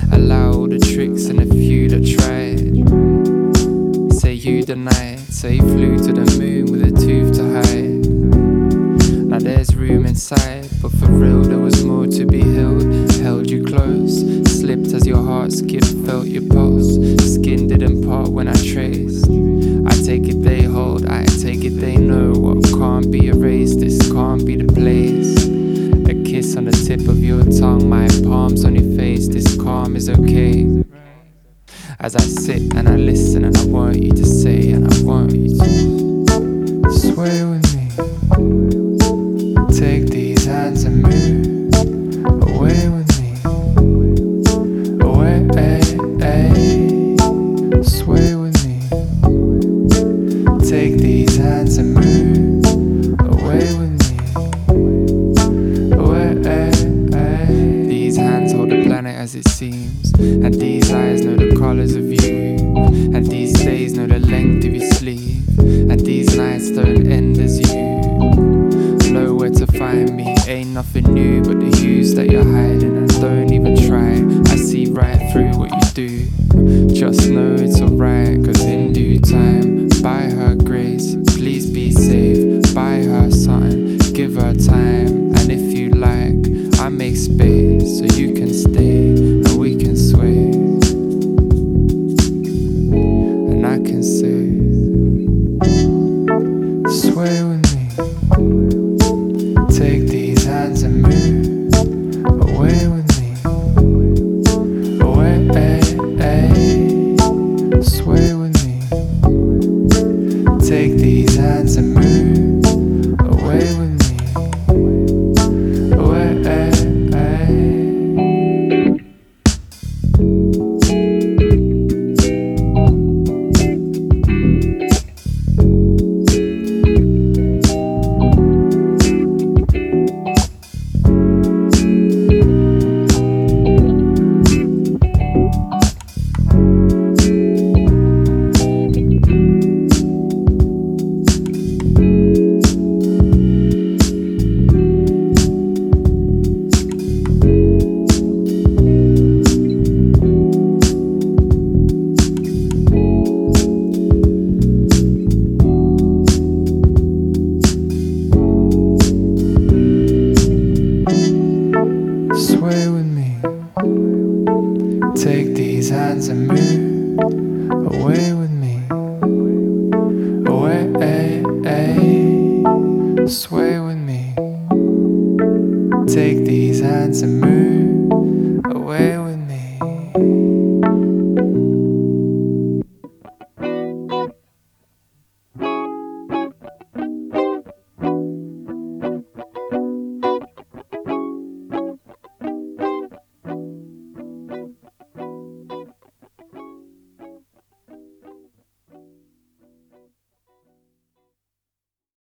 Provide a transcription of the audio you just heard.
Allow all the tricks and the few that tried. Say you denied, say you flew to the moon with a tooth to hide. Now there's room inside, but for real there was more to be held. Held you close, slipped as your heart skipped, felt your pulse. Skin didn't part when I traced. I take it they hold, I take it they know what can't be erased, this can't be the place. A kiss on the tip of your tongue, my palms on your face, this calm is okay. As I sit and I listen and I want you to say and I want you to sway with me. Take these hands and move away with me. Away, sway with me. Take these hands and move away with me. Away, these hands hold the planet as it seems, and these eyes know the colors of you, and these days know the length of your sleeve, and these nights don't end as you know where to find me. Ain't nothing new but the hues that you're hiding, and don't even try. I see right through what you do. Just know it's alright, cause in due time, by her grace, please be safe. Buy her something, give her time, and if you like, I make space so you can stay and we can sway. And I can say, sway with me. Take these hands and move away with me. Away, sway with me. Take these hands and move away with me. Away, sway with me. Take these hands and move away with me. Away, sway with me. Take these hands and move away